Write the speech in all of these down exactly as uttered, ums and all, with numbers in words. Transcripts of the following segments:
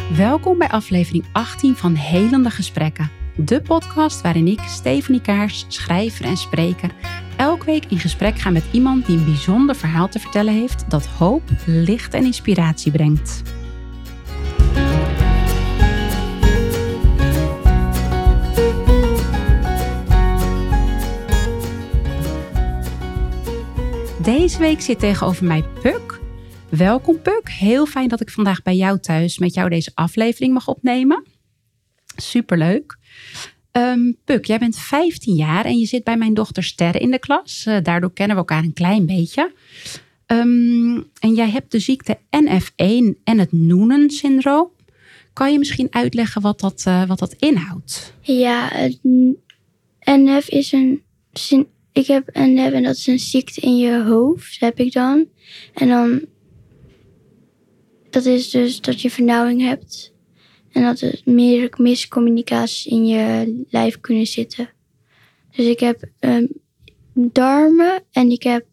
Welkom bij aflevering achttien van Helende Gesprekken. De podcast waarin ik, Stefanie Kaars, schrijver en spreker, elke week in gesprek ga met iemand die een bijzonder verhaal te vertellen heeft dat hoop, licht en inspiratie brengt. Deze week zit tegenover mij Puk. Welkom Puk, heel fijn dat ik vandaag bij jou thuis met jou deze aflevering mag opnemen. Superleuk. Um, Puk, jij bent vijftien jaar en je zit bij mijn dochter Sterre in de klas. Uh, daardoor kennen we elkaar een klein beetje. Um, en jij hebt de ziekte N F één en het Noonan-syndroom. Kan je misschien uitleggen wat dat, uh, wat dat inhoudt? Ja, het N F is een... Ik heb N F en dat is een ziekte in je hoofd, heb ik dan. En dan... Dat is dus dat je vernauwing hebt. En dat er meerdere miscommunicaties in je lijf kunnen zitten. Dus ik heb um, darmen en ik heb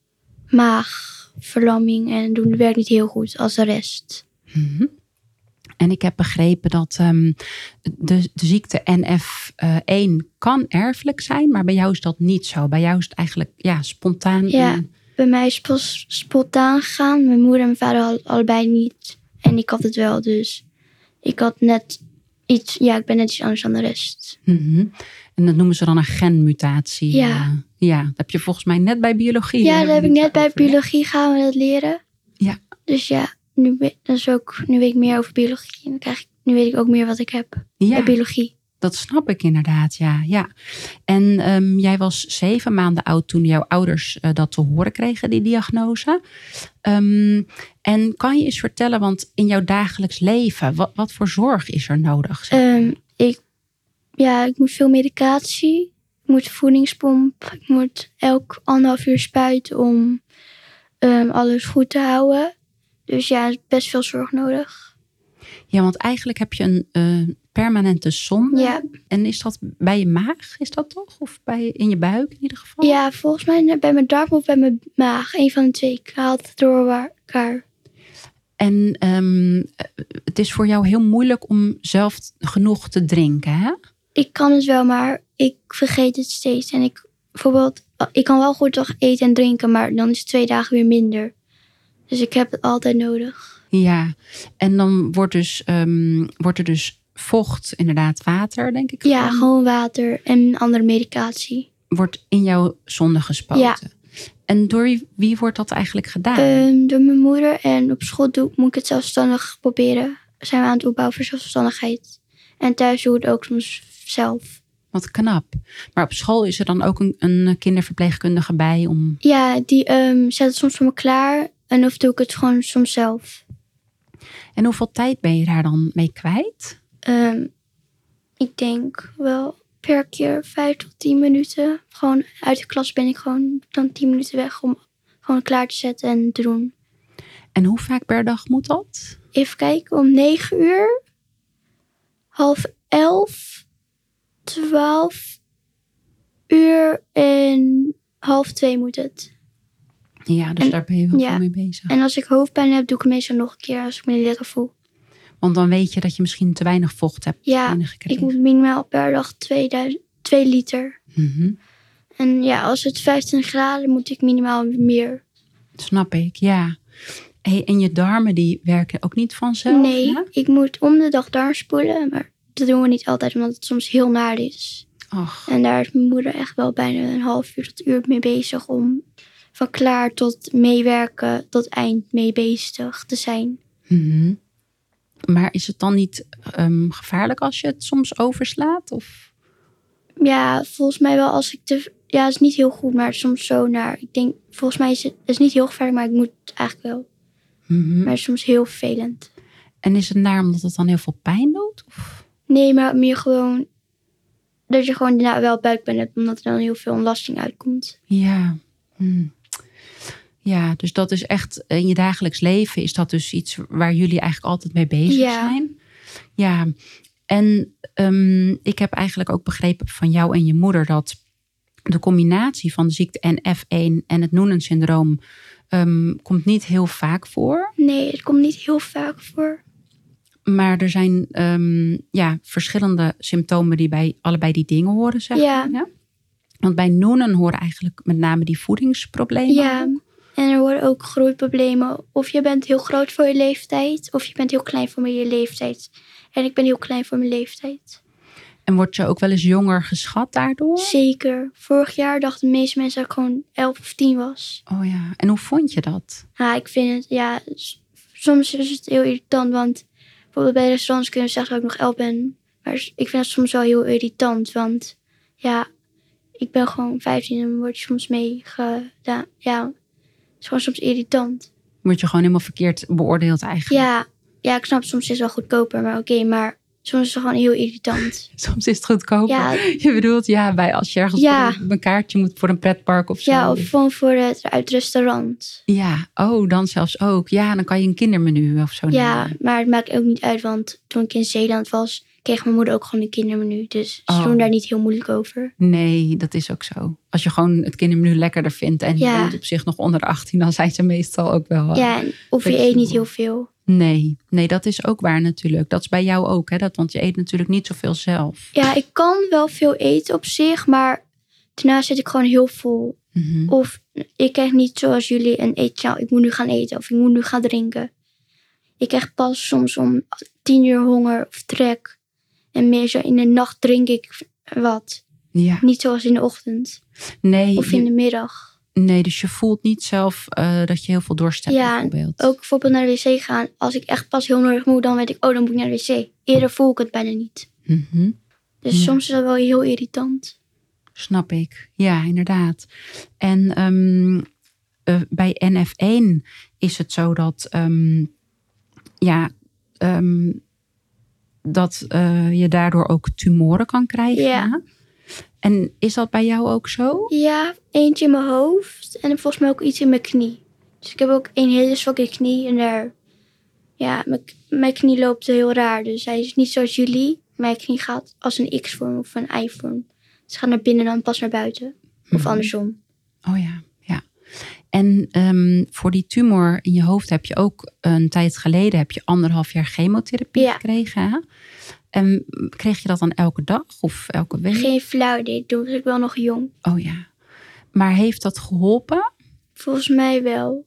maagverlamming. En dat werkt niet heel goed als de rest. Mm-hmm. En ik heb begrepen dat um, de, de ziekte N F één kan erfelijk zijn. Maar bij jou is dat niet zo. Bij jou is het eigenlijk ja, spontaan. Ja, en... bij mij is het spontaan gegaan. Mijn moeder en mijn vader hadden allebei niet. En ik had het wel, dus ik had net iets... Ja, ik ben net iets anders dan de rest. Mm-hmm. En dat noemen ze dan een genmutatie. Ja. Uh, ja, dat heb je volgens mij net bij biologie. Ja, dat heb ik net over. bij biologie gaan we dat leren. Ja. Dus ja, nu, dat is ook, nu weet ik meer over biologie. En dan krijg ik, nu weet ik ook meer wat ik heb ja. bij biologie. Dat snap ik inderdaad, ja. ja. En um, jij was zeven maanden oud toen jouw ouders uh, dat te horen kregen, die diagnose. Um, en kan je eens vertellen, want in jouw dagelijks leven, wat, wat voor zorg is er nodig? Um, ik, ja, ik moet veel medicatie. Ik moet voedingspomp. Ik moet elk anderhalf uur spuiten om um, alles goed te houden. Dus ja, er is best veel zorg nodig. Ja, want eigenlijk heb je een uh, permanente zonde. Ja. En is dat bij je maag, is dat toch? Of bij, in je buik in ieder geval? Ja, volgens mij bij mijn darm of bij mijn maag. Een van de twee. Ik haal het door elkaar. En um, het is voor jou heel moeilijk om zelf genoeg te drinken, hè? Ik kan het wel, maar ik vergeet het steeds. En ik bijvoorbeeld, ik kan wel goed toch eten en drinken, maar dan is het twee dagen weer minder. Dus ik heb het altijd nodig. Ja, en dan wordt, dus, um, wordt er dus vocht, inderdaad water, denk ik. Ja, gewoon, gewoon water en andere medicatie. Wordt in jouw zonde gespoten. Ja. En door wie, wie wordt dat eigenlijk gedaan? Um, door mijn moeder. En op school doe, moet ik het zelfstandig proberen. Zijn we aan het opbouwen voor zelfstandigheid. En thuis doe ik het ook soms zelf. Wat knap. Maar op school is er dan ook een, een kinderverpleegkundige bij om... Ja, die um, zet het soms voor me klaar. En of doe ik het gewoon soms zelf. En hoeveel tijd ben je daar dan mee kwijt? Um, ik denk wel per keer vijf tot tien minuten. Gewoon uit de klas ben ik gewoon dan tien minuten weg om gewoon klaar te zetten en te doen. En hoe vaak per dag moet dat? Even kijken, om negen uur, half elf, twaalf uur en half twee moet het. Ja, dus en, daar ben je heel ja. veel mee bezig. En als ik hoofdpijn heb, doe ik het meestal nog een keer als ik me niet lekker voel. Want dan weet je dat je misschien te weinig vocht hebt ja, binnengekregen. Ik moet minimaal per dag twee liter. Mm-hmm. En ja, als het vijftien graden moet ik minimaal meer. Snap ik, ja. Hey, en je darmen die werken ook niet vanzelf? Nee, hè? Ik moet om de dag darmspoelen. Maar dat doen we niet altijd, omdat het soms heel naar is. Och. En daar is mijn moeder echt wel bijna een half uur tot uur mee bezig om van klaar tot meewerken tot eind mee bezig te zijn. Mm-hmm. Maar is het dan niet um, gevaarlijk als je het soms overslaat? Of? Ja, volgens mij wel als ik te... Ja, het is niet heel goed, maar soms zo naar... Ik denk, volgens mij is het, het is niet heel gevaarlijk, maar ik moet het eigenlijk wel. Mm-hmm. Maar het is soms heel vervelend. En is het naar omdat het dan heel veel pijn doet? Of? Nee, maar meer gewoon... Dat je gewoon daarna wel buikpijn hebt, omdat er dan heel veel ontlasting uitkomt. Ja, hm. Ja, dus dat is echt in je dagelijks leven is dat dus iets waar jullie eigenlijk altijd mee bezig ja. zijn. Ja, en um, ik heb eigenlijk ook begrepen van jou en je moeder dat de combinatie van de ziekte N F één en het Noonan-syndroom um, komt niet heel vaak voor. Nee, het komt niet heel vaak voor. Maar er zijn um, ja, verschillende symptomen die bij allebei die dingen horen, zeg Ja. maar. Ja? Want bij Noonan horen eigenlijk met name die voedingsproblemen. Ja, en er worden ook groeiproblemen. Of je bent heel groot voor je leeftijd, of je bent heel klein voor je leeftijd. En ik ben heel klein voor mijn leeftijd. En word je ook wel eens jonger geschat daardoor? Zeker. Vorig jaar dachten de meeste mensen dat ik gewoon elf of tien was. Oh ja, en hoe vond je dat? Ja, ik vind het, ja, soms is het heel irritant, want bijvoorbeeld bij restaurants kunnen ze zeggen dat ik nog elf ben. Maar ik vind het soms wel heel irritant, want ja, ik ben gewoon vijftien en word je soms mee gedaan. Ja, het is gewoon soms irritant. Word je gewoon helemaal verkeerd beoordeeld eigenlijk? Ja, ja, ik snap, soms is het wel goedkoper, maar oké, okay, maar soms is het gewoon heel irritant. Soms is het goedkoper. Ja. Je bedoelt, ja, bij als je ergens Ja. voor een kaartje moet voor een pretpark of zo. Ja, of gewoon voor het, uit het restaurant. Ja, oh, dan zelfs ook. Ja, dan kan je een kindermenu of zo Ja, nemen. maar het maakt ook niet uit, want toen ik in Zeeland was, kreeg mijn moeder ook gewoon een kindermenu. Dus ze Oh. doen daar niet heel moeilijk over. Nee, dat is ook zo. Als je gewoon het kindermenu lekkerder vindt en Ja. je bent op zich nog onder de achttien, dan zijn ze meestal ook wel... Ja, en of je flexibel. eet niet heel veel. Nee, nee, dat is ook waar natuurlijk. Dat is bij jou ook, hè? Dat, want je eet natuurlijk niet zoveel zelf. Ja, ik kan wel veel eten op zich, maar daarna zit ik gewoon heel vol. Mhm. Of ik krijg niet zoals jullie een eetje, nou, ik moet nu gaan eten of ik moet nu gaan drinken. Ik krijg pas soms om tien uur honger of trek. En meer zo in de nacht drink ik wat. Ja, Niet zoals in de ochtend nee, of in je- de middag. nee, dus je voelt niet zelf eh, dat je heel veel dorst hebt Ja, bijvoorbeeld. Ook bijvoorbeeld naar de wc gaan. Als ik echt pas heel nodig moet, dan weet ik, oh, dan moet ik naar de wc. Eerder voel ik het bijna niet. Mhm. Dus Ja. soms is dat wel heel irritant. Snap ik. Ja, inderdaad. En ehm, eh, bij N F één is het zo dat, ehm, ja, ehm, dat eh, je daardoor ook tumoren kan krijgen. Ja. En is dat bij jou ook zo? Ja, eentje in mijn hoofd en volgens mij ook iets in mijn knie. Dus ik heb ook een hele zwakke knie en daar, ja, mijn, mijn knie loopt heel raar. Dus hij is niet zoals jullie. Mijn knie gaat als een X-vorm of een Y-vorm. Dus het gaat naar binnen en dan pas naar buiten. Of Mhm. andersom. Oh ja, ja. En ehm, voor die tumor in je hoofd heb je ook een tijd geleden heb je anderhalf jaar chemotherapie Ja. gekregen. Hè? En kreeg je dat dan elke dag of elke week? Geen flauw idee, toen was ik wel nog jong. Oh ja. Maar heeft dat geholpen Volgens mij wel.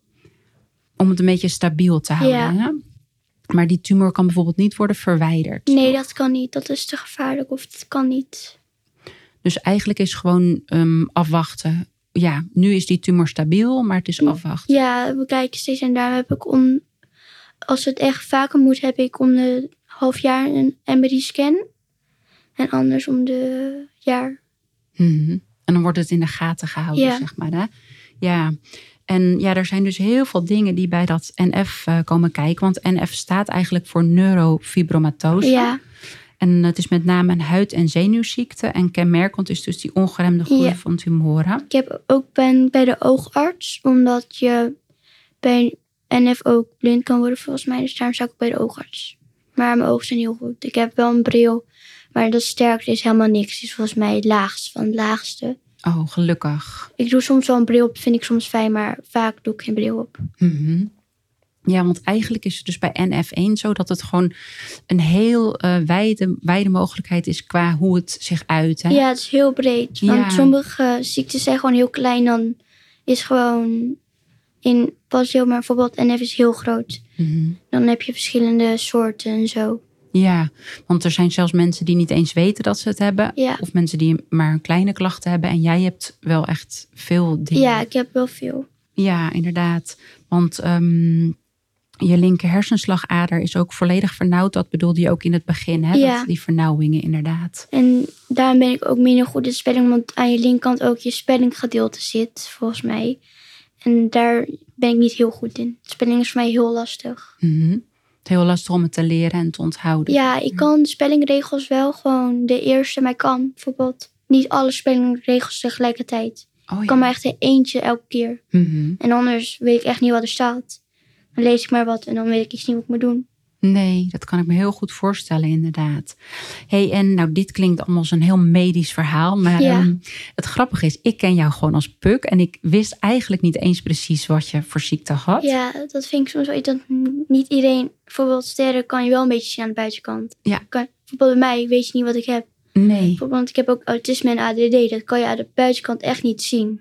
om het een beetje stabiel te houden? Ja. Hè? Maar die tumor kan bijvoorbeeld niet worden verwijderd. Nee, dat kan niet. Dat is te gevaarlijk of dat kan niet. Dus eigenlijk is gewoon um, afwachten. Ja, nu is die tumor stabiel, maar het is afwachten. Ja, we kijken steeds en daar heb ik om... Als het echt vaker moet, heb ik om de half jaar een M R I-scan. En anders om de jaar. Mhm. En dan wordt het in de gaten gehouden, Ja. zeg maar. Hè? Ja. En ja, er zijn dus heel veel dingen die bij dat N F uh, komen kijken. Want N F staat eigenlijk voor neurofibromatose. Ja, En het is met name een huid- en zenuwziekte. En kenmerkend is dus die ongeremde groei Ja. van tumoren. ik heb ook ben bij de oogarts. Omdat je bij N F ook blind kan worden volgens mij. Dus daarom zou ik bij de oogarts. Maar mijn ogen zijn heel goed. Ik heb wel een bril. Maar dat sterkste is helemaal niks. Het is volgens mij het laagste van het laagste. Oh, gelukkig. Ik doe soms wel een bril op, vind ik soms fijn. Maar vaak doe ik geen bril op. Mhm. Ja, want eigenlijk is het dus bij N F één zo dat het gewoon een heel uh, wijde, wijde mogelijkheid is qua hoe het zich uit. Hè? Ja, het is heel breed. Want Ja. sommige ziektes zijn gewoon heel klein. Dan is gewoon in pas heel, maar bijvoorbeeld N F is heel groot. Mhm. Dan heb je verschillende soorten en zo. Ja, want er zijn zelfs mensen die niet eens weten dat ze het hebben. Ja. Of mensen die maar een kleine klachten hebben. En jij hebt wel echt veel dingen. Ja, ik heb wel veel. Ja, inderdaad. Want um, je linker hersenslagader is ook volledig vernauwd. Dat bedoelde je ook in het begin, hè? Ja. Dat, die vernauwingen inderdaad. En daarom ben ik ook minder goed in spelling. Want aan je linkerkant ook je spellinggedeelte zit, volgens mij. En daar ben ik niet heel goed in. Spelling is voor mij heel lastig. Mm-hmm. Het is heel lastig om het te leren en te onthouden. Ja, ik kan de spellingregels wel gewoon de eerste. Maar ik kan bijvoorbeeld niet alle spellingregels tegelijkertijd. Oh, Ik kan ja. maar echt eentje elke keer. Mm-hmm. En anders weet ik echt niet wat er staat. Dan lees ik maar wat en dan weet ik iets niet wat ik moet doen. Nee, dat kan ik me heel goed voorstellen inderdaad. Hey, en nou, dit klinkt allemaal als een heel medisch verhaal. Maar Ja. um, het grappige is, ik ken jou gewoon als Puk. En ik wist eigenlijk niet eens precies wat je voor ziekte had. Ja, dat vind ik soms wel iets dat niet iedereen... Bijvoorbeeld sterren kan je wel een beetje zien aan de buitenkant. Ja. Kan, bijvoorbeeld bij mij weet je niet wat ik heb. Nee. Bijvoorbeeld, ik heb ook autisme en A D D. Dat kan je aan de buitenkant echt niet zien.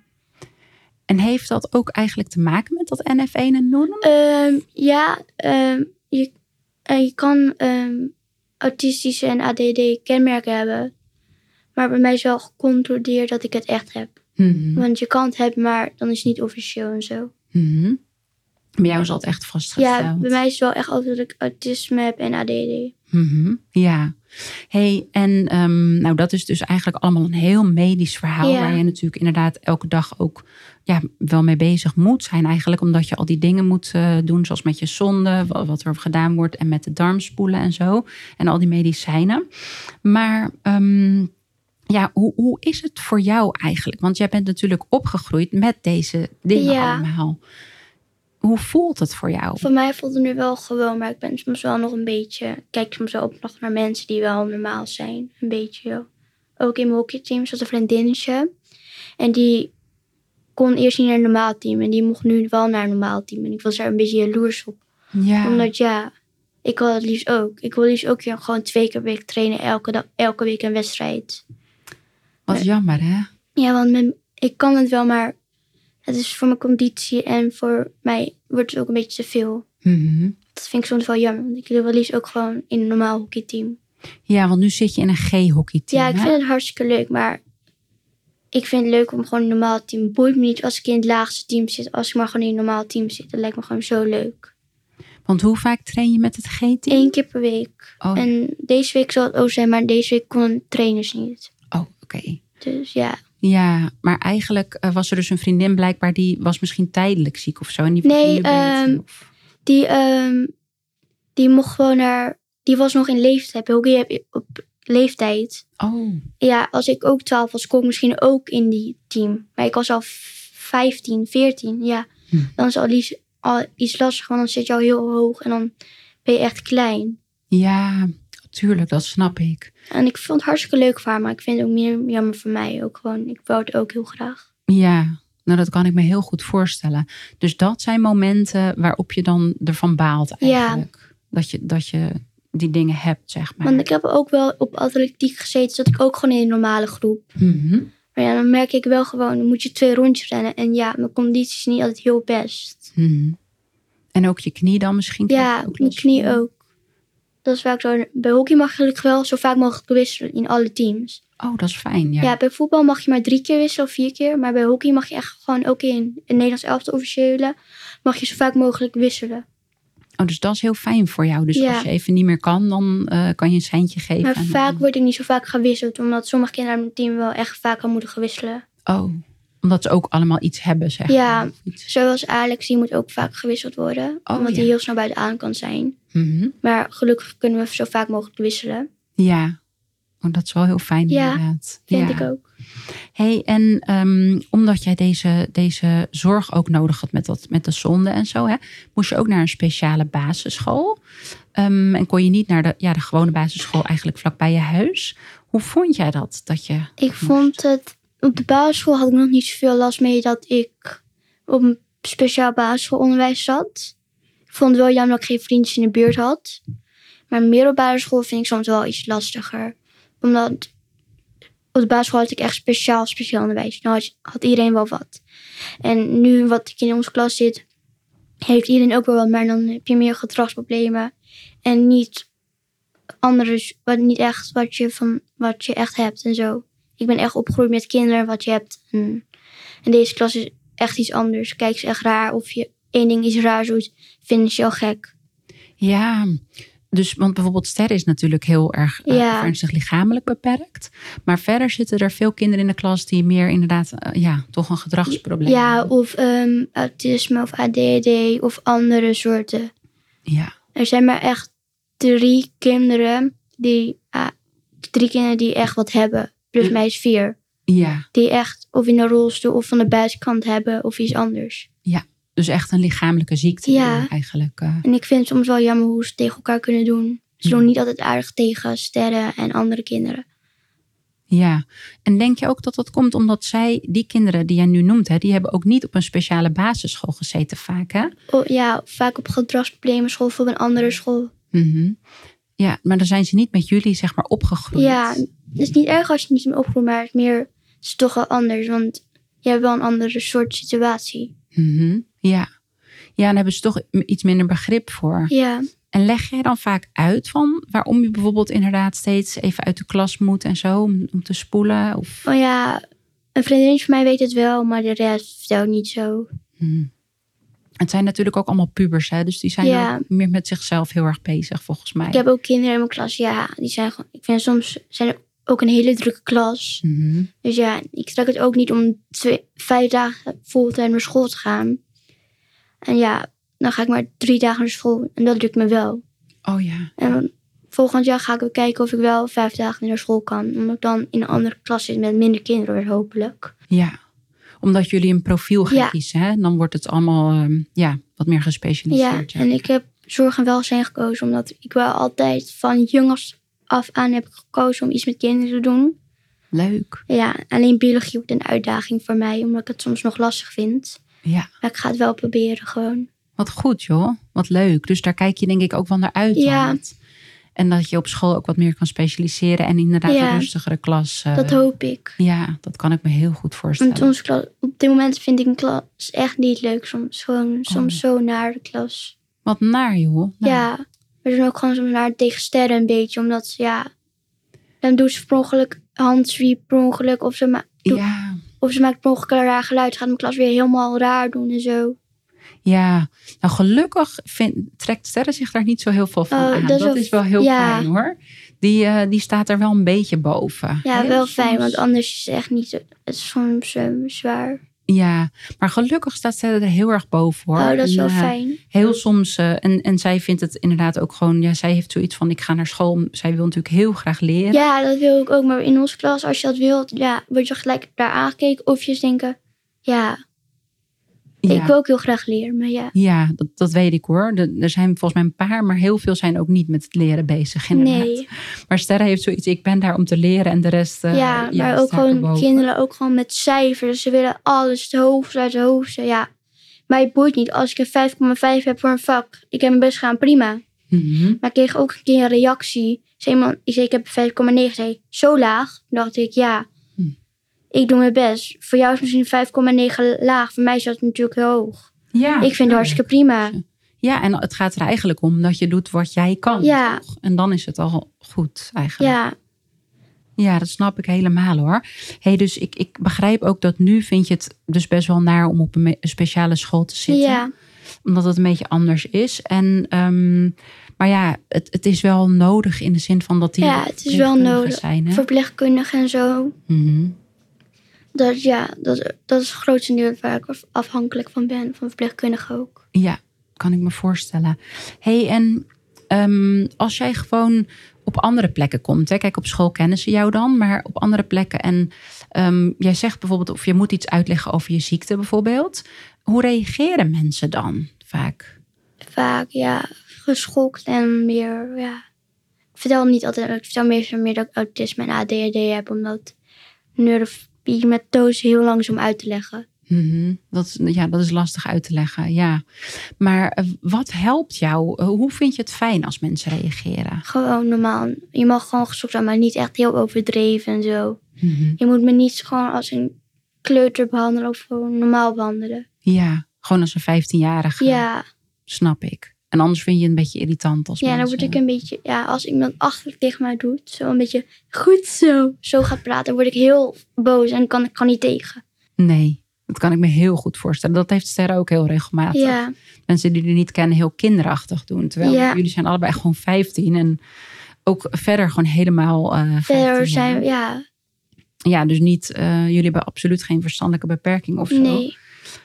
En heeft dat ook eigenlijk te maken met dat N F één en N O E M? Um, ja, um, je, uh, je kan um, autistische en A D D kenmerken hebben. Maar bij mij is wel gecontroleerd dat ik het echt heb. Mm-hmm. Want je kan het hebben, maar dan is het niet officieel en zo. Mm-hmm. Bij jou is dat echt vastgesteld? Ja, bij mij is het wel echt altijd dat ik autisme heb en A D D. Mm-hmm. Ja. Hey, en um, nou, dat is dus eigenlijk allemaal een heel medisch verhaal. Ja. Waar je natuurlijk inderdaad elke dag ook ja, wel mee bezig moet zijn eigenlijk. Omdat je al die dingen moet uh, doen, zoals met je zonde, wat er gedaan wordt. En met de darmspoelen en zo. En al die medicijnen. Maar um, ja, hoe, hoe is het voor jou eigenlijk? Want jij bent natuurlijk opgegroeid met deze dingen Ja. allemaal. Hoe voelt het voor jou? Voor mij voelt het nu wel gewoon, maar ik ben soms wel nog een beetje... Kijk soms wel op nog naar mensen die wel normaal zijn. Een beetje. Ook in mijn hockeyteam zat een vriendinnetje. En die kon eerst niet naar een normaal team. En die mocht nu wel naar een normaal team. En ik was daar een beetje jaloers op. Ja. Omdat ja, ik wil het liefst ook. Ik wil liefst ook gewoon twee keer per week trainen. Elke, dag, elke week een wedstrijd. Wat maar, jammer, hè? Ja, want mijn, ik kan het wel, maar... Het is voor mijn conditie en voor mij wordt het ook een beetje te veel. Mm-hmm. Dat vind ik soms wel jammer. Want ik wil wel liefst ook gewoon in een normaal hockeyteam. Ja, want nu zit je in een G-hockeyteam. Ja, ik hè? vind het hartstikke leuk. Maar ik vind het leuk om gewoon in een normaal team. Het boeit me niet als ik in het laagste team zit. Als ik maar gewoon in een normaal team zit. Dat lijkt me gewoon zo leuk. Want hoe vaak train je met het G-team? Eén keer per week. Oh. En deze week zal het ook zijn. Maar deze week konden trainers niet. Oh, oké. Okay. Dus ja. Ja, maar eigenlijk uh, was er dus een vriendin blijkbaar die was misschien tijdelijk ziek of zo. En die Nee, je beter, um, die, um, die mocht gewoon naar... Die was nog in leeftijd. Bij hockey heb je op leeftijd. Oh. Ja, als ik ook twaalf was, kon ik misschien ook in die team. Maar ik was al vijftien, veertien. Ja, hm. Dan is het al iets, al iets lastiger. Want dan zit je al heel hoog en dan ben je echt klein. Ja, tuurlijk, dat snap ik. En ik vond het hartstikke leuk voor haar. Maar ik vind het ook meer jammer voor mij. Ook gewoon, ik wou het ook heel graag. Ja, nou dat kan ik me heel goed voorstellen. Dus dat zijn momenten waarop je dan ervan baalt eigenlijk. Ja. Dat je, dat je die dingen hebt, zeg maar. Want ik heb ook wel op atletiek gezeten. Zat ik ook gewoon in een normale groep. Mm-hmm. Maar ja, dan merk ik wel gewoon, dan moet je twee rondjes rennen. En ja, mijn conditie is niet altijd heel best. Mm-hmm. En ook je knie dan misschien? Ja, ook mijn knie ook. Dat is vaak zo. Bij hockey mag je gelukkig wel zo vaak mogelijk wisselen in alle teams. Oh, dat is fijn, ja. Ja, bij voetbal mag je maar drie keer wisselen of vier keer. Maar bij hockey mag je echt gewoon ook in het Nederlands elftal officiële mag je zo vaak mogelijk wisselen. Oh, dus dat is heel fijn voor jou. Dus ja. als je even niet meer kan, dan uh, kan je een seintje geven. Maar en vaak dan... word ik niet zo vaak gewisseld. Omdat sommige kinderen in mijn team wel echt vaak aan moeten gewisselen. Oh, omdat ze ook allemaal iets hebben, zeg ja, maar. Ja, zoals Alex, die moet ook vaak gewisseld worden. Oh, omdat ja. hij heel snel bij de aan kan zijn. Mm-hmm. Maar gelukkig kunnen we zo vaak mogelijk wisselen. Ja, oh, dat is wel heel fijn ja, inderdaad. vind ja, ik ook. Hey, en um, omdat jij deze, deze zorg ook nodig had met, dat, met de zonde en zo, hè, moest je ook naar een speciale basisschool. Um, en kon je niet naar de, ja, de gewone basisschool eigenlijk vlak bij je huis. Hoe vond jij dat? dat je ik moest? vond het... Op de basisschool had ik nog niet zoveel last mee dat ik op een speciaal basisschoolonderwijs zat. Ik vond het wel jammer dat ik geen vriendjes in de buurt had. Maar middelbare school vind ik soms wel iets lastiger. Omdat op de basisschool had ik echt speciaal speciaal onderwijs. Nou had, had iedereen wel wat. En nu wat ik in onze klas zit, heeft iedereen ook wel wat. Maar dan heb je meer gedragsproblemen. En niet andere, wat, niet echt wat je, van, wat je echt hebt en zo. Ik ben echt opgegroeid met kinderen wat je hebt. En, en deze klas is echt iets anders. Kijk ze echt raar. Of je één ding iets raar doet, vinden ze al gek. Ja, dus want bijvoorbeeld Ster is natuurlijk heel erg uh, ja. ernstig lichamelijk beperkt. Maar verder zitten er veel kinderen in de klas die meer inderdaad, uh, ja, toch een gedragsprobleem ja, hebben. Of um, autisme of A D D of andere soorten. Ja. Er zijn maar echt drie kinderen die, uh, drie kinderen die echt wat hebben. Plus mij is vier. Ja. Die echt of in de rolstoel of van de buitenkant hebben of iets anders. Ja. Dus echt een lichamelijke ziekte Ja. eigenlijk. Uh. En ik vind het soms wel jammer hoe ze tegen elkaar kunnen doen. Ze doen niet altijd aardig tegen Sterre en andere kinderen. Ja, en denk je ook dat dat komt omdat zij, die kinderen die jij nu noemt, hè, die hebben ook niet op een speciale basisschool gezeten vaak, hè? Oh, ja, vaak op gedragsproblemen school of op een andere school. Mm-hmm. Ja, maar dan zijn ze niet met jullie, zeg maar, opgegroeid. Ja, het is niet erg als je niet meer opgroeit, maar het is meer, het is toch wel anders. Want je hebt wel een andere soort situatie. Mm-hmm. Ja. Ja, dan hebben ze toch iets minder begrip voor. Ja. En leg jij dan vaak uit van waarom je bijvoorbeeld inderdaad steeds even uit de klas moet en zo, om, om te spoelen? Of... Oh ja, een vriendin van mij weet het wel, maar de rest vertelt niet zo. Hmm. Het zijn natuurlijk ook allemaal pubers, hè? Dus die zijn Ja. ook meer met zichzelf heel erg bezig, volgens mij. Ik heb ook kinderen in mijn klas, ja, die zijn gewoon, ik vind soms zijn er ook een hele drukke klas. Mm-hmm. Dus ja, ik trek het ook niet om twee, vijf dagen fulltime naar school te gaan. En ja, dan ga ik maar drie dagen naar school en dat lukt me wel. Oh ja. En volgend jaar ga ik weer kijken of ik wel vijf dagen naar school kan. Omdat ik dan in een andere klas zit met minder kinderen weer hopelijk. Ja, omdat jullie een profiel gaan Ja. kiezen, hè? Dan wordt het allemaal um, ja, wat meer Ja, gespecialiseerd. en ik heb zorg en welzijn gekozen. Omdat ik wel altijd van jongens af aan heb gekozen om iets met kinderen te doen. Leuk. Ja, alleen biologie wordt een uitdaging voor mij. Omdat ik het soms nog lastig vind. Ja. Maar ik ga het wel proberen gewoon. Wat goed, joh. Wat leuk. Dus daar kijk je denk ik ook wel naar uit. Ja. dan. En dat je op school ook wat meer kan specialiseren. En inderdaad Ja. een rustigere klas. Uh, Dat hoop ik. Ja, dat kan ik me heel goed voorstellen. Want onze klas, op dit moment vind ik een klas echt niet leuk. Soms gewoon soms zo naar de klas. Wat naar, joh. Nou, Ja, we doen ook gewoon soms naar tegen sterren een beetje. Omdat, ja, dan doet ze per ongeluk handsweep per ongeluk. Of ze, ma- doet, ja. of ze maakt per ongeluk een raar geluid. Gaat mijn klas weer helemaal raar doen en zo. Ja, nou gelukkig vind, trekt Sterre zich daar niet zo heel veel van Oh, aan. dat Dat, is wel- is wel heel ja. fijn hoor. Die, uh, die staat er wel een beetje boven. Ja, Heel wel soms- fijn. Want anders is het echt niet zo, het is soms uh, zwaar. Ja, maar gelukkig staat Sterre er heel erg boven hoor. Oh, dat is En, wel uh, fijn. Heel soms, uh, en, en zij vindt het inderdaad ook gewoon, ja, zij heeft zoiets van, ik ga naar school. Zij wil natuurlijk heel graag leren. Ja, dat wil ik ook. Maar in onze klas, als je dat wilt, ja, word je gelijk daar aangekeken. Of je eens denken, ja, Ja. ik wil ook heel graag leren. Maar ja, Ja, dat, dat weet ik hoor. De, er zijn volgens mij een paar, maar heel veel zijn ook niet met het leren bezig. Inderdaad. nee. Maar Sterre heeft zoiets, ik ben daar om te leren en de rest. Uh, Ja, maar ook staat gewoon erboven. kinderen ook gewoon met cijfers. Ze willen alles het hoofd uit het hoofd. Ja, maar het boeit niet. Als ik een vijf komma vijf heb voor een vak, ik heb mijn best gedaan, prima. Mhm. Maar ik kreeg ook een keer een reactie. Zei iemand, ik zei, ik heb vijf komma negen. Zei, zo laag? Toen dacht ik, ja, Hm. ik doe mijn best. Voor jou is misschien vijf komma negen laag. Voor mij is dat natuurlijk heel hoog. Ja, Ik vind het hartstikke prima. Ja, en het gaat er eigenlijk om dat je doet wat jij kan. Ja. Toch? En dan is het al goed eigenlijk. Ja, Ja, dat snap ik helemaal hoor. Hey, dus ik, ik begrijp ook dat nu vind je het dus best wel naar om op een, me- een speciale school te zitten. ja, Omdat het een beetje anders is. En, ehm, maar ja, het, het is wel nodig in de zin van dat die ja, het is wel verpleegkundigen nodig. zijn. Hè? Verpleegkundigen en zo. Mhm. Dat, ja, dat, dat is het grootste deel waar ik afhankelijk van ben. Van verpleegkundigen ook. Ja, kan ik me voorstellen. Hey, en um, als jij gewoon op andere plekken komt. Hè? Kijk, op school kennen ze jou dan, maar op andere plekken. En um, jij zegt bijvoorbeeld, of je moet iets uitleggen over je ziekte bijvoorbeeld. Hoe reageren mensen dan vaak? Vaak, ja, geschokt en meer, ja. Ik vertel niet altijd, ik vertel meestal meer dat ik autisme en A D H D heb. Omdat neurofie-methode is heel langzaam uit te leggen. Mm-hmm. Dat is, ja, dat is lastig uit te leggen, ja. Maar uh, wat helpt jou? Uh, hoe vind je het fijn als mensen reageren? Gewoon normaal. Je mag gewoon geschokt zijn, maar niet echt heel overdreven en zo. Mm-hmm. Je moet me niet gewoon als een kleuter behandelen of gewoon normaal behandelen. Ja, gewoon als een vijftienjarige. Ja, Snap ik. En anders vind je het een beetje irritant als ja, dan mensen... word ik een beetje, ja, als iemand achter tegen mij doet, zo een beetje goed zo, zo gaat praten, dan word ik heel boos en kan ik kan niet tegen. Nee, dat kan ik me heel goed voorstellen. Dat heeft Sterre ook heel regelmatig. Ja, Mensen die jullie niet kennen heel kinderachtig doen. Terwijl Ja. jullie zijn allebei gewoon vijftien. En ook verder gewoon helemaal uh, verder zijn, ja, Ja, dus niet... Uh, jullie hebben absoluut geen verstandelijke beperking of zo. nee.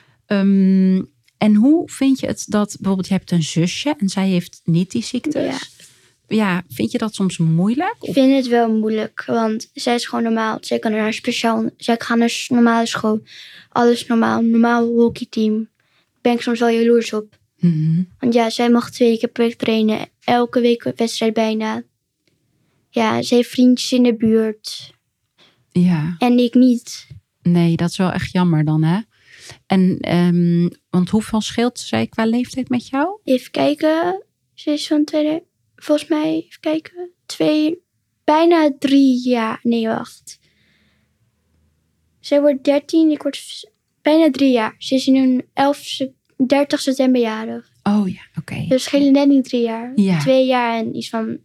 Um, en hoe vind je het dat... Bijvoorbeeld je hebt een zusje en zij heeft niet die ziektes. Ja. Ja, vind je dat soms moeilijk? Ik vind het wel moeilijk, want zij is gewoon normaal. Zij kan naar een speciaal, zij gaat naar een normale school. Alles normaal, normaal hockeyteam. ben ik soms wel jaloers op. Mm-hmm. Want ja, zij mag twee keer per week trainen. Elke week een wedstrijd bijna. Ja, ze heeft vriendjes in de buurt. Ja. En ik niet. Nee, dat is wel echt jammer dan, hè? En, um, want hoeveel scheelt zij qua leeftijd met jou? Even kijken. Ze is van tweede... Volgens mij, even kijken. Twee... Bijna drie jaar. Nee, wacht. Zij wordt dertien. Ik word bijna drie jaar. Ze is nu elf, dertig september jarig. Oh ja, oké. Okay. Dus schelen net niet drie jaar. Ja. Twee jaar en iets van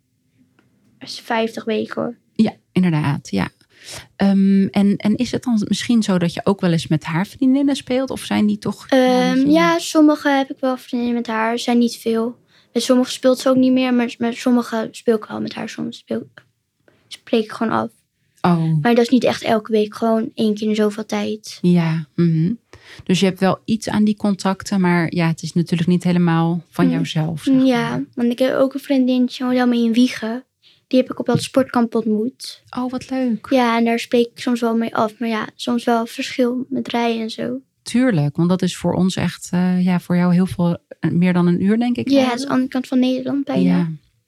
vijftig weken hoor. Ja, inderdaad. Ja. Um, en, en is het dan misschien zo dat je ook wel eens met haar vriendinnen speelt? Of zijn die toch... Um, ja, sommige heb ik wel vriendinnen met haar. Zijn niet veel. Met sommige speelt ze ook niet meer. Maar met sommige speel ik wel met haar. Soms speel, spreek ik gewoon af. Oh. Maar dat is niet echt elke week. Gewoon één keer in zoveel tijd. Ja. Mm-hmm. Dus je hebt wel iets aan die contacten. Maar ja, het is natuurlijk niet helemaal van mm. jouzelf. Zeg maar. Ja, want ik heb ook een vriendinnetje. Die mee in Wiegen. Die heb ik op dat sportkamp ontmoet. Oh, wat leuk. Ja, en daar spreek ik soms wel mee af. Maar ja, soms wel verschil met rijden en zo. Tuurlijk, want dat is voor ons echt, uh, ja, voor jou heel veel, meer dan een uur, denk ik. Ja, het is aan de andere kant van Nederland bijna. Ja.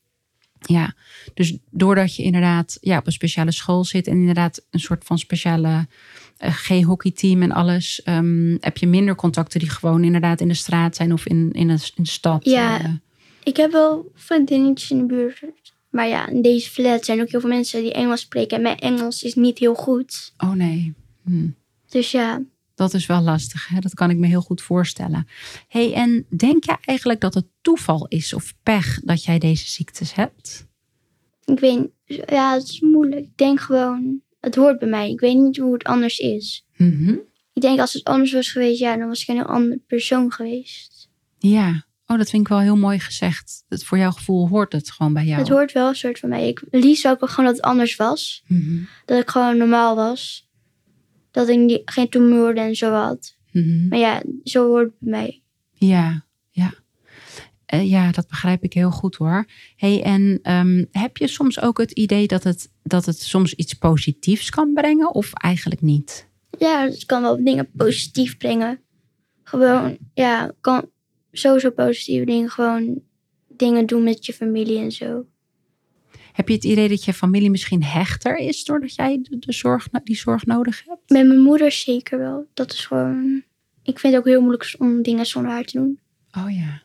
Ja, dus doordat je inderdaad ja, op een speciale school zit en inderdaad een soort van speciale uh, G-hockeyteam en alles, um, heb je minder contacten die gewoon inderdaad in de straat zijn of in, in, de, in de stad. Ja, uh. ik heb wel vriendinnetjes in de buurt. Maar ja, in deze flat zijn ook heel veel mensen die Engels spreken. En mijn Engels is niet heel goed. Oh nee. Hm. Dus ja. Dat is wel lastig, hè? Dat kan ik me heel goed voorstellen. Hey, en denk jij eigenlijk dat het toeval is of pech dat jij deze ziektes hebt? Ik weet, ja, het is moeilijk. Ik denk gewoon, het hoort bij mij. Ik weet niet hoe het anders is. Mm-hmm. Ik denk als het anders was geweest, ja, dan was ik een heel andere persoon geweest. Ja. Oh, dat vind ik wel heel mooi gezegd. Dat voor jouw gevoel hoort het gewoon bij jou. Het hoort wel een soort van mij. Ik liefst ook gewoon dat het anders was. Mm-hmm. Dat ik gewoon normaal was. Dat ik niet, geen tumor en zo had. Mm-hmm. Maar ja, zo hoort het bij mij. Ja, ja. Uh, ja, dat begrijp ik heel goed hoor. Hey, en um, heb je soms ook het idee dat het, dat het soms iets positiefs kan brengen? Of eigenlijk niet? Ja, het kan wel dingen positief brengen. Gewoon, ja, kan... Sowieso positieve dingen. Gewoon dingen doen met je familie en zo. Heb je het idee dat je familie misschien hechter is doordat jij de, de zorg, die zorg nodig hebt? Met mijn moeder zeker wel. Dat is gewoon... Ik vind het ook heel moeilijk om dingen zonder haar te doen. Oh ja.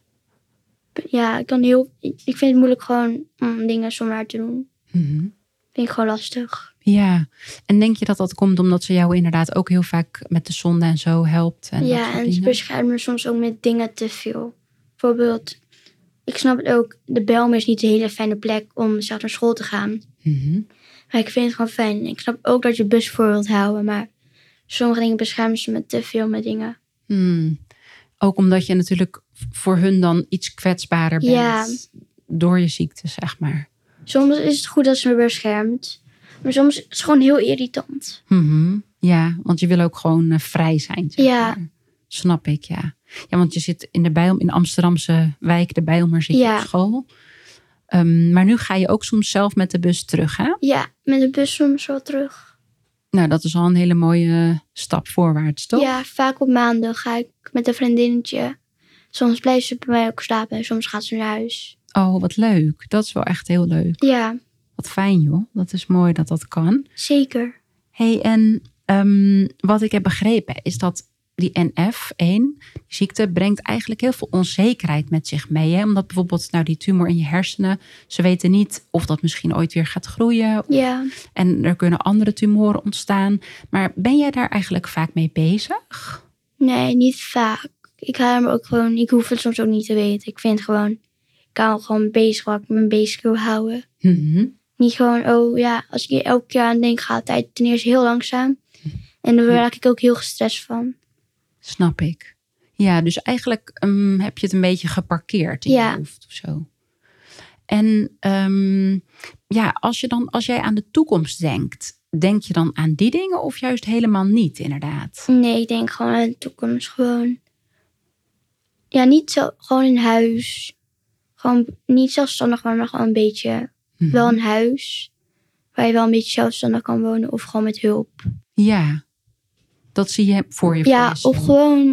Ja, ik kan heel... Ik vind het moeilijk gewoon om dingen zonder haar te doen. Mm-hmm. Vind ik gewoon lastig. Ja. En denk je dat dat komt omdat ze jou inderdaad ook heel vaak met de zonde en zo helpt? En ja, en ze beschermt me soms ook met dingen te veel. Bijvoorbeeld, ik snap het ook, de Bijlmer is niet een hele fijne plek om zelf naar school te gaan. Mm-hmm. Maar ik vind het gewoon fijn. Ik snap ook dat je bus voor wilt houden, maar sommige dingen beschermen ze me te veel met dingen. Hmm. Ook omdat je natuurlijk voor hun dan iets kwetsbaarder bent ja. door je ziekte, zeg maar. Soms is het goed dat ze me beschermt, maar soms is het gewoon heel irritant. Mm-hmm. Ja, want je wil ook gewoon uh, vrij zijn, zeg ja. maar. Snap ik, ja. Ja, want je zit in de Bijl, in de Amsterdamse wijk, de Bijlmer, zit je ja. op school. Um, maar nu ga je ook soms zelf met de bus terug, hè? Ja, met de bus soms wel terug. Nou, dat is al een hele mooie stap voorwaarts, toch? Ja, vaak op maandag ga ik met een vriendinnetje. Soms blijft ze bij mij ook slapen en soms gaat ze naar huis. Oh, wat leuk. Dat is wel echt heel leuk. Ja. Wat fijn, joh. Dat is mooi dat dat kan. Zeker. Hey, en um, wat ik heb begrepen is dat die N F één, die ziekte, brengt eigenlijk heel veel onzekerheid met zich mee. Hè? Omdat bijvoorbeeld nou, die tumor in je hersenen, ze weten niet of dat misschien ooit weer gaat groeien. Ja. En er kunnen andere tumoren ontstaan. Maar ben jij daar eigenlijk vaak mee bezig? Nee, niet vaak. Ik hou me ook gewoon, ik hoef het soms ook niet te weten. Ik vind gewoon, ik kan gewoon bezig wat ik me bezig wil houden. Mm-hmm. Niet gewoon, oh ja, als ik hier elke keer aan denk, gaat de tijd ten eerste heel langzaam. En daar raak ik ook heel gestrest van. Snap ik. Ja, dus eigenlijk um, heb je het een beetje geparkeerd in ja. je hoofd of zo. En um, ja, als, je dan, als jij aan de toekomst denkt, denk je dan aan die dingen of juist helemaal niet, inderdaad? Nee, ik denk gewoon aan de toekomst. Gewoon, ja, niet zo, gewoon in huis. Gewoon niet zelfstandig, maar gewoon een beetje, mm-hmm. wel een huis. Waar je wel een beetje zelfstandig kan wonen of gewoon met hulp. Ja, dat zie je voor je. Ja, of gewoon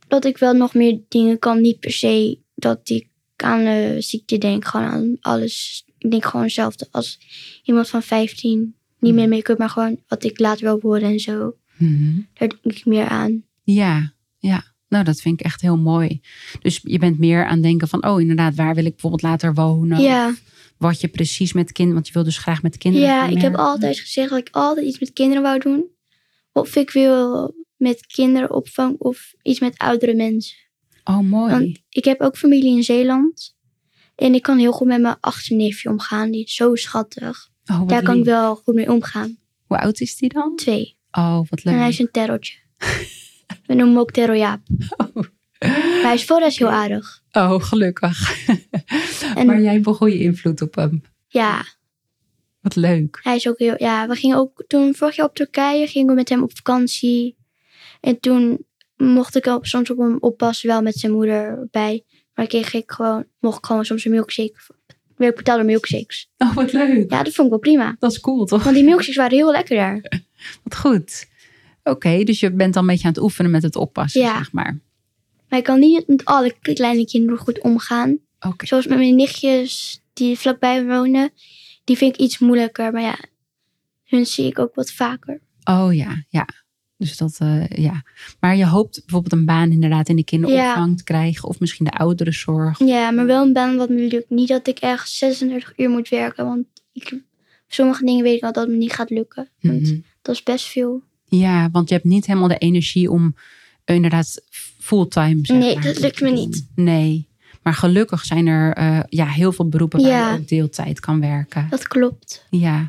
dat ik wel nog meer dingen kan. Niet per se dat ik aan de ziekte denk. Gewoon aan alles. Ik denk gewoon hetzelfde als iemand van vijftien. Niet meer make-up, maar gewoon wat ik later wil worden en zo. Mm-hmm. Daar denk ik meer aan. Ja, ja. Nou, dat vind ik echt heel mooi. Dus je bent meer aan het denken van... oh, inderdaad, waar wil ik bijvoorbeeld later wonen? Ja. Of wat je precies met kinderen... want je wil dus graag met kinderen Ja, gaan ik heb werken. altijd gezegd dat ik altijd iets met kinderen wou doen. Of ik wil met kinderopvang of iets met oudere mensen. Oh, mooi. Want ik heb ook familie in Zeeland. En ik kan heel goed met mijn achterneefje omgaan. Die is zo schattig. Oh, wat Daar kan lief. ik wel goed mee omgaan. Hoe oud is die dan? Twee. Oh, wat leuk. En hij is een terrortje. We noemen hem ook Terror Jaap. Oh. Maar hij is voor de rest heel aardig. Oh, gelukkig. En- Maar jij hebt wel goede invloed op hem. Ja, Wat leuk. hij is ook heel... Ja, we gingen ook toen vorig jaar op Turkije. Gingen we met hem op vakantie. En toen mocht ik ook soms op hem oppassen. Wel met zijn moeder bij. Maar kreeg ik gewoon... Mocht ik gewoon soms een milkshake... Werd ik betaald door milkshakes. Oh, wat leuk. Ja, dat vond ik wel prima. Dat is cool, toch? Want die milkshakes waren heel lekker daar. Wat goed. Oké, okay, dus je bent dan een beetje aan het oefenen met het oppassen, Ja. zeg maar. Maar ik kan niet met alle kleine kinderen goed omgaan. Oké. Okay. Zoals met mijn nichtjes die vlakbij wonen. Die vind ik iets moeilijker. Maar ja, hun zie ik ook wat vaker. Oh ja, ja. Dus dat, uh, ja. Maar je hoopt bijvoorbeeld een baan inderdaad in de kinderopvang ja. te krijgen. Of misschien de ouderenzorg. Ja, maar wel een baan wat me lukt. Niet dat ik echt zesendertig uur moet werken. Want ik, sommige dingen weet ik al dat het me niet gaat lukken. Want mm-hmm. dat is best veel. Ja, want je hebt niet helemaal de energie om inderdaad fulltime zeg Nee, maar, dat lukt me niet. Nee, maar gelukkig zijn er uh, ja, heel veel beroepen waar ja, je ook deeltijd kan werken. Dat klopt. Ja.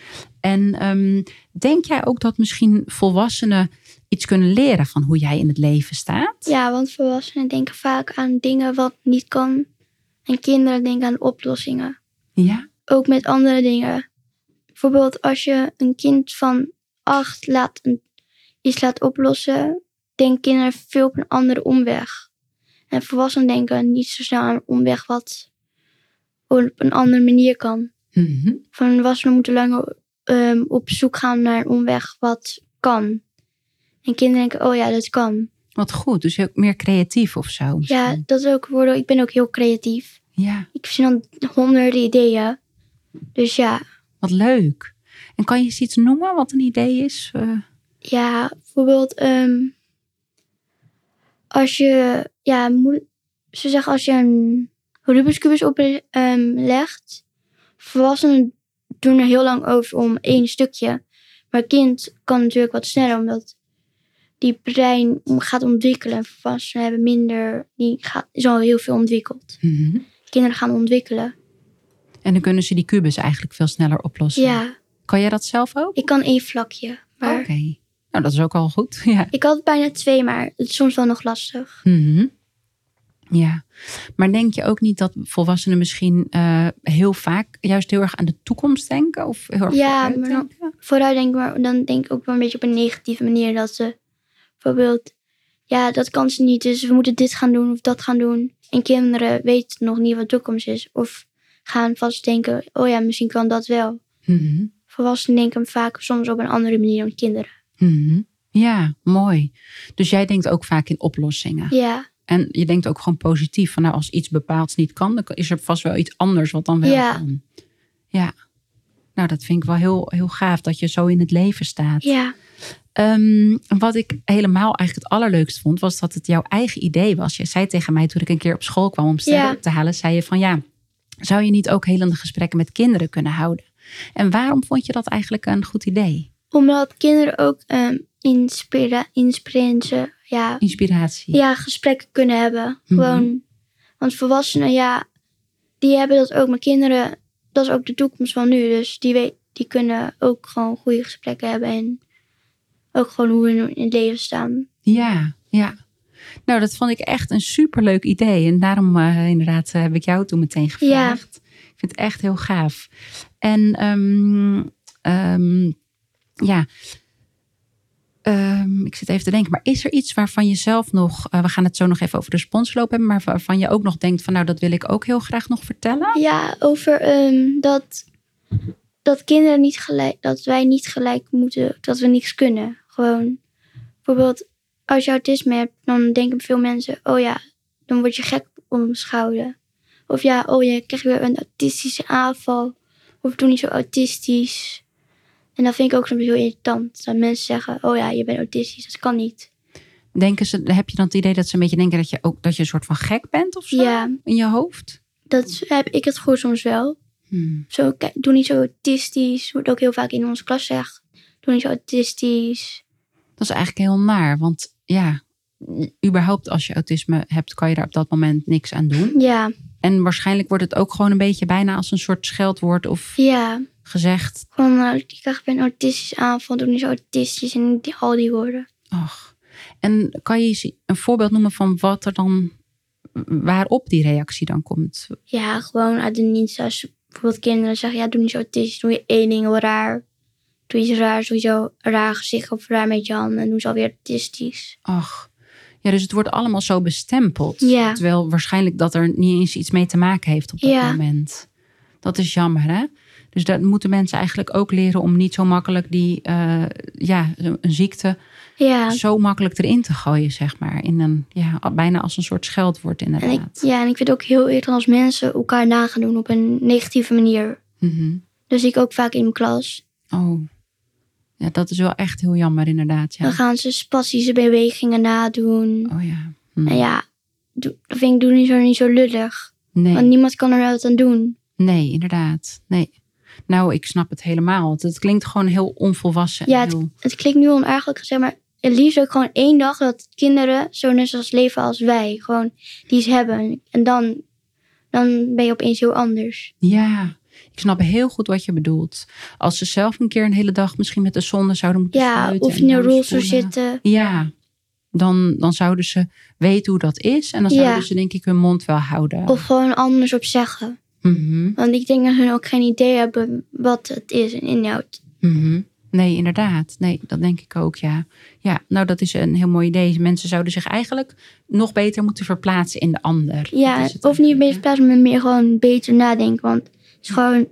En um, denk jij ook dat misschien volwassenen iets kunnen leren van hoe jij in het leven staat? Ja, want volwassenen denken vaak aan dingen wat niet kan. En kinderen denken aan oplossingen. Ja? Ook met andere dingen. Bijvoorbeeld als je een kind van acht laat een, iets laat oplossen, denken kinderen veel op een andere omweg. En volwassenen denken niet zo snel aan een omweg wat op een andere manier kan. Mm-hmm. Volwassenen moeten langer um, op zoek gaan naar een omweg wat kan. En kinderen denken, oh ja, dat kan. Wat goed, dus je ook meer creatief of zo. Misschien. Ja, dat is ook worden. Ik ben ook heel creatief. Ja. Ik verzin dan honderden ideeën. Dus ja. Wat leuk. En kan je eens iets noemen wat een idee is? Uh... Ja, bijvoorbeeld um, als je, ja, moet, ze zeggen als je een Rubik's Kubus oplegt, um, volwassenen doen er heel lang over om één stukje. Maar kind kan natuurlijk wat sneller, omdat die brein gaat ontwikkelen. Volwassenen hebben minder, die gaat, is al heel veel ontwikkeld. Mm-hmm. Kinderen gaan ontwikkelen. En dan kunnen ze die kubus eigenlijk veel sneller oplossen. Ja. Kan jij dat zelf ook? Ik kan één vlakje. Maar... Oké. Okay. Nou, dat is ook al goed. Ja. Ik had bijna twee, maar het is soms wel nog lastig. Mm-hmm. Ja. Maar denk je ook niet dat volwassenen misschien uh, heel vaak juist heel erg aan de toekomst denken? Of heel erg ja, vooruit maar denken? dan, vooruit denken, maar dan denk ik ook wel een beetje op een negatieve manier. Dat ze bijvoorbeeld, ja, dat kan ze niet. Dus we moeten dit gaan doen of dat gaan doen. En kinderen weten nog niet wat toekomst is. Of gaan vast denken, oh ja, misschien kan dat wel. Mm-hmm. Volwassenen denken vaak soms op een andere manier dan kinderen. Mm-hmm. Ja, mooi. Dus jij denkt ook vaak in oplossingen. Ja. En je denkt ook gewoon positief. Van nou, als iets bepaalds niet kan, dan is er vast wel iets anders wat dan wel ja. kan. Ja. Nou, dat vind ik wel heel, heel gaaf dat je zo in het leven staat. Ja. Um, wat ik helemaal eigenlijk het allerleukst vond, was dat het jouw eigen idee was. Je zei tegen mij toen ik een keer op school kwam om sterren ja. op te halen, zei je van ja, zou je niet ook helende gesprekken met kinderen kunnen houden? En waarom vond je dat eigenlijk een goed idee? Omdat kinderen ook um, inspira- inspireren, ja, inspiratie. Ja, gesprekken kunnen hebben. Mm-hmm. Gewoon, want volwassenen, ja, die hebben dat ook. Maar kinderen, dat is ook de toekomst van nu. Dus die, weet, die kunnen ook gewoon goede gesprekken hebben. En ook gewoon hoe we in het leven staan. Ja, ja. Nou, dat vond ik echt een superleuk idee. En daarom uh, inderdaad uh, heb ik jou toen meteen gevraagd. Ja. Ik vind het echt heel gaaf. En um, um, ja, um, ik zit even te denken. Maar is er iets waarvan je zelf nog... Uh, we gaan het zo nog even over de sponsloop hebben. Maar waarvan je ook nog denkt van nou, dat wil ik ook heel graag nog vertellen. Ja, over um, dat, dat kinderen niet gelijk... Dat wij niet gelijk moeten... Dat we niks kunnen. Gewoon bijvoorbeeld als je autisme hebt, dan denken veel mensen, oh ja, dan word je gek omschouwen. Of ja, oh je krijgt weer een autistische aanval. Of doe niet zo autistisch. En dat vind ik ook soms heel irritant. Dat mensen zeggen, oh ja, je bent autistisch, dat kan niet. Denken ze, heb je dan het idee dat ze een beetje denken dat je ook dat je een soort van gek bent of zo? Ja. In je hoofd? Dat heb ik het gewoon soms wel. Hmm. Zo, kijk, doe niet zo autistisch. Wordt ook heel vaak in onze klas gezegd. Doe niet zo autistisch. Dat is eigenlijk heel naar. Want ja, überhaupt als je autisme hebt, kan je daar op dat moment niks aan doen. Ja. En waarschijnlijk wordt het ook gewoon een beetje bijna als een soort scheldwoord of Ja. gezegd. Gewoon, uh, ik krijg een autistische aanval. Doe niet zo autistisch. En die, al die woorden. Ach. En kan je een voorbeeld noemen van wat er dan, waarop die reactie dan komt? Ja, gewoon uit de niets. Als bijvoorbeeld kinderen zeggen, ja, doe niet zo autistisch. Doe je één ding heel raar. Doe iets raar, sowieso een raar gezicht of raar met je handen. En doe ze alweer autistisch. Ach. Ja, dus het wordt allemaal zo bestempeld. Ja. Terwijl waarschijnlijk dat er niet eens iets mee te maken heeft op dat ja. moment. Dat is jammer, hè? Dus dat moeten mensen eigenlijk ook leren om niet zo makkelijk die, uh, ja, een ziekte ja. zo makkelijk erin te gooien, zeg maar. In een, ja, bijna als een soort scheldwoord inderdaad. En ik, ja, en ik vind het ook heel irritant als mensen elkaar nagaan doen op een negatieve manier. Mm-hmm. Dat zie ik ook vaak in mijn klas. Oh, ja, dat is wel echt heel jammer inderdaad. Ja. Dan gaan ze spastische bewegingen nadoen. Oh ja. Hm. En ja, doe, dat vind ik doe niet zo, niet zo lullig. Nee. Want niemand kan er wat aan doen. Nee, inderdaad. Nee. Nou, ik snap het helemaal. Het klinkt gewoon heel onvolwassen. Ja, heel... het, het klinkt nu onaardig gezegd, maar het liefst ook gewoon één dag dat kinderen zo net zoals leven als wij. Gewoon die iets hebben. En dan, dan ben je opeens heel anders. Ja, ik snap heel goed wat je bedoelt. Als ze zelf een keer een hele dag misschien met de zonde zouden moeten ja, spuiten. of in een rolstoel zitten. Ja, dan, dan zouden ze weten hoe dat is. En dan zouden ja. ze denk ik hun mond wel houden. Of gewoon anders op zeggen. Mm-hmm. Want ik denk dat hun ook geen idee hebben wat het is en inhoud. Mm-hmm. Nee, inderdaad. Nee, dat denk ik ook, ja. Ja, nou dat is een heel mooi idee. Mensen zouden zich eigenlijk nog beter moeten verplaatsen in de ander. Ja, of niet beter verplaatsen, maar meer gewoon beter nadenken. Want het is gewoon,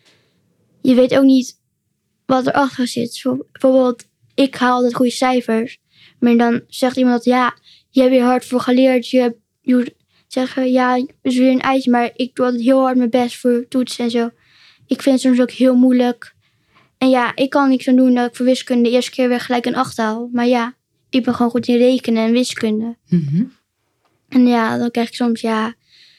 je weet ook niet wat erachter zit. Bijvoorbeeld, ik haal altijd goede cijfers. Maar dan zegt iemand dat, ja, je hebt hier hard voor geleerd. Je hebt, je zeggen, ja, het is weer een eitje, maar ik doe altijd heel hard mijn best voor toetsen en zo. Ik vind het soms ook heel moeilijk. En ja, ik kan niks aan doen dat ik voor wiskunde de eerste keer weer gelijk een acht haal. Maar ja, ik ben gewoon goed in rekenen en wiskunde. Mm-hmm. En ja, dan krijg ik soms, ja,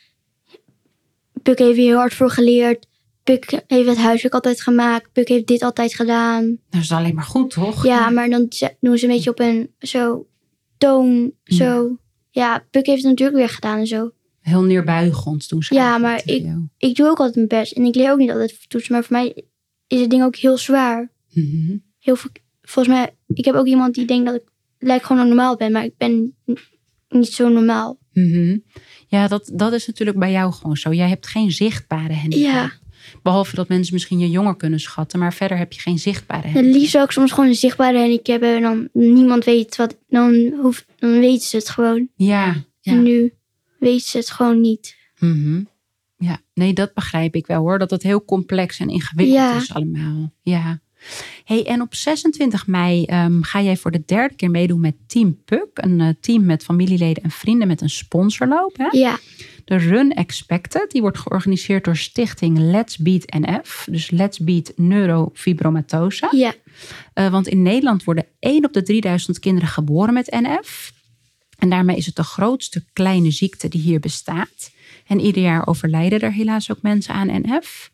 Puk heeft hier heel hard voor geleerd. Puk heeft het huiswerk altijd gemaakt. Puk heeft dit altijd gedaan. Dat is alleen maar goed, toch? Ja, maar dan doen ze een beetje op een zo toon, zo. Ja, ja Puk heeft het natuurlijk weer gedaan en zo. Heel neerbuigend doen ze. Ja, maar ik, ik doe ook altijd mijn best. En ik leer ook niet altijd voor toetsen. Maar voor mij is het ding ook heel zwaar. Mm-hmm. Heel veel, volgens mij, ik heb ook iemand die denkt dat ik lijkt gewoon normaal ben. Maar ik ben niet zo normaal. Mm-hmm. Ja, dat, dat is natuurlijk bij jou gewoon zo. Jij hebt geen zichtbare handicap. Ja. Behalve dat mensen misschien je jonger kunnen schatten. Maar verder heb je geen zichtbare handicap. Het liefst zou ik soms gewoon een zichtbare handicap hebben. En dan niemand weet wat. Dan, hoeft, dan weten ze het gewoon. Ja, ja. En nu weten ze het gewoon niet. Mm-hmm. Ja, nee, dat begrijp ik wel hoor. Dat het heel complex en ingewikkeld ja. is allemaal. Ja. Hey, en op zesentwintig mei um, ga jij voor de derde keer meedoen met Team Puk. Een uh, team met familieleden en vrienden met een sponsorloop. Hè? Ja. De Run Expected, die wordt georganiseerd door stichting Let's Beat N F. Dus Let's Beat Neurofibromatose. Ja. Uh, want in Nederland worden één op de drieduizend kinderen geboren met N F. En daarmee is het de grootste kleine ziekte die hier bestaat. En ieder jaar overlijden er helaas ook mensen aan N F.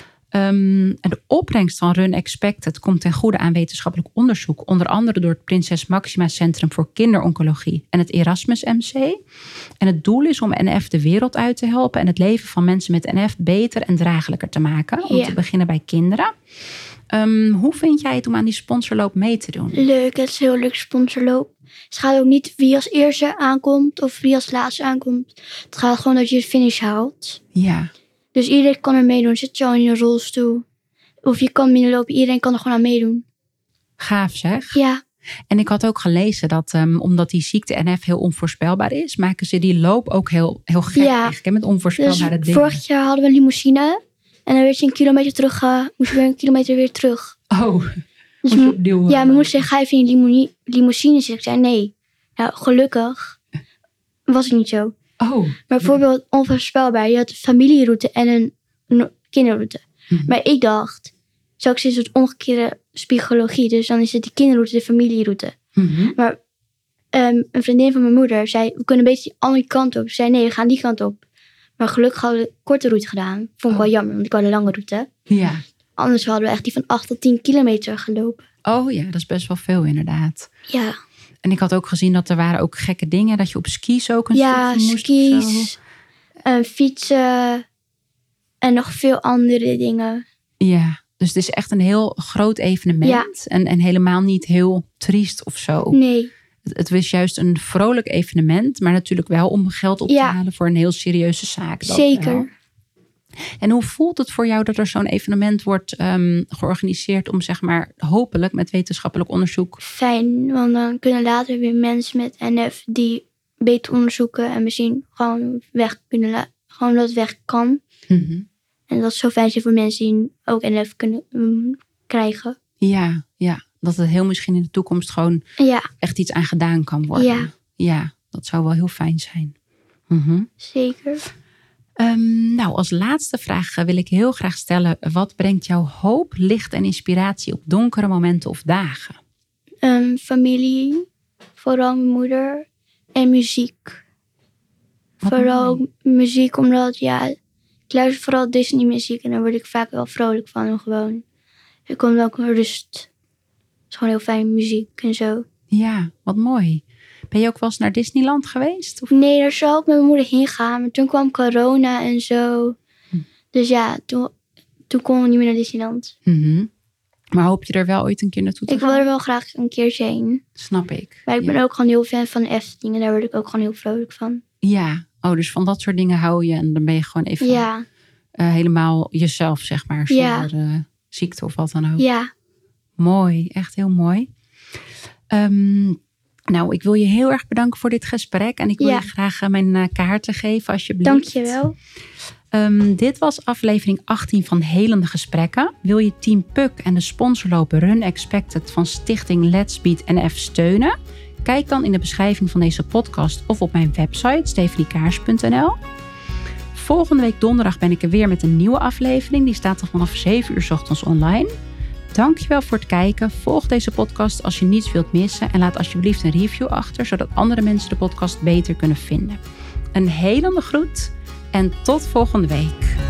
Um, en de opbrengst van Run Expected komt ten goede aan wetenschappelijk onderzoek. Onder andere door het Prinses Maxima Centrum voor Kinderoncologie en het Erasmus M C. En het doel is om N F de wereld uit te helpen en het leven van mensen met N F beter en draaglijker te maken. Om ja. te beginnen bij kinderen. Um, hoe vind jij het om aan die sponsorloop mee te doen? Leuk, het is een heel leuk sponsorloop. Het gaat ook niet wie als eerste aankomt of wie als laatste aankomt. Het gaat gewoon dat je de finish haalt. Ja. Dus iedereen kan er meedoen. Zit je al in een rolstoel. Of je kan binnenlopen. Iedereen kan er gewoon aan meedoen. Gaaf zeg. Ja. En ik had ook gelezen dat um, omdat die ziekte N F heel onvoorspelbaar is, maken ze die loop ook heel, heel gek ja. eigenlijk. Hè, met onvoorspelbare dus dingen. Vorig jaar hadden we een limousine. En dan werd je een kilometer terug. Uh, moest je weer een kilometer weer terug. Oh. Dus m- ja, we moesten zeggen, ga even in die limo- limousine zitten. Ik zei nee. Nou, gelukkig was het niet zo. Oh. Maar bijvoorbeeld onvoorspelbaar. Je had een familieroute en een, een kinderroute. Mm-hmm. Maar ik dacht, zou ik zien een soort omgekeerde psychologie. Dus dan is het de kinderroute, de familieroute. Mm-hmm. Maar um, een vriendin van mijn moeder zei, we kunnen een beetje die andere kant op. Ze zei, nee, we gaan die kant op. Maar gelukkig hadden we de korte route gedaan. Vond ik Oh. wel jammer, want ik had een lange route. Ja. Anders hadden we echt die van acht tot tien kilometer gelopen. Oh ja, dat is best wel veel inderdaad. Ja, En ik had ook gezien dat er waren ook gekke dingen. Dat je op skis ook een ja stukje moest of zo. skis, uh, fietsen en nog veel andere dingen. Ja, dus het is echt een heel groot evenement. Ja. En, en helemaal niet heel triest of zo. Nee, Het, het was juist een vrolijk evenement. Maar natuurlijk wel om geld op te Ja. halen voor een heel serieuze zaak. Dat wel. zeker. En hoe voelt het voor jou dat er zo'n evenement wordt um, georganiseerd om zeg maar hopelijk met wetenschappelijk onderzoek. Fijn, want dan kunnen later weer mensen met N F die beter onderzoeken en misschien gewoon weg kunnen la- gewoon dat het weg kan. Mm-hmm. En dat is zo fijn zijn voor mensen die ook N F kunnen um, krijgen. Ja, ja, dat het heel misschien in de toekomst gewoon Ja, echt iets aan gedaan kan worden. Ja. Ja, dat zou wel heel fijn zijn. Mm-hmm. zeker. Um, nou, als laatste vraag wil ik heel graag stellen. Wat brengt jou hoop, licht en inspiratie op donkere momenten of dagen? Um, familie, vooral mijn moeder en muziek. Wat Vooral mooi. muziek, omdat ja, ik luister vooral Disney muziek en daar word ik vaak wel vrolijk van. En gewoon, er komt ook een rust. Het is gewoon heel fijn muziek en zo. Ja, wat mooi. Ben je ook wel eens naar Disneyland geweest? Of? Nee, daar zou ik met mijn moeder heen gaan, maar toen kwam corona en zo. Hm. Dus ja, toen, toen kon we niet meer naar Disneyland. Mm-hmm. Maar hoop je er wel ooit een keer naartoe te Ik wil gaan? er wel graag een keertje heen. Snap ik. Maar ik ben ja. ook gewoon heel fan van Efteling en daar word ik ook gewoon heel vrolijk van. Ja, oh, dus van dat soort dingen hou je en dan ben je gewoon even Ja, uh, helemaal jezelf, zeg maar. Ja. Zonder uh, ziekte of wat dan ook. ja, Mooi, echt heel mooi. Um, nou, ik wil je heel erg bedanken voor dit gesprek. En ik wil Ja. je graag uh, mijn uh, kaarten geven, alsjeblieft. dankjewel. Um, dit was aflevering achttien van Helende Gesprekken. Wil je Team Puk en de sponsorloop Run Expected van stichting Let's Beat N F steunen? Kijk dan in de beschrijving van deze podcast of op mijn website stefaniekaars punt n l. Volgende week donderdag ben ik er weer met een nieuwe aflevering. Die staat er vanaf zeven uur 's ochtends online. Dankjewel voor het kijken. Volg deze podcast als je niets wilt missen. En laat alsjeblieft een review achter, zodat andere mensen de podcast beter kunnen vinden. Een helende groet en tot volgende week.